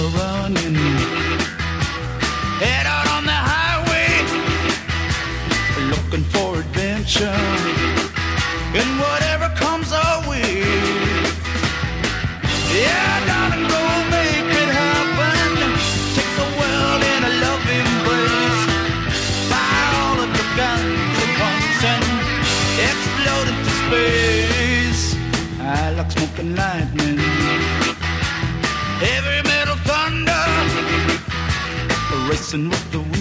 running. Head out on the highway, looking for adventure, and whatever comes our way. Yeah, darling, go make it happen. Take the world in a loving embrace. Fire all of your guns at once and explode into space. I like smoking lightning, heavy metal thunder, racing with the wind.